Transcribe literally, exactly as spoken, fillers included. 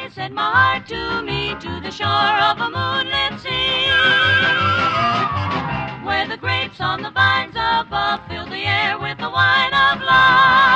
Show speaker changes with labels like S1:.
S1: set my heart to me to the shore of a moonlit sea, where the grapes on the vines above fill the air with the wine of love.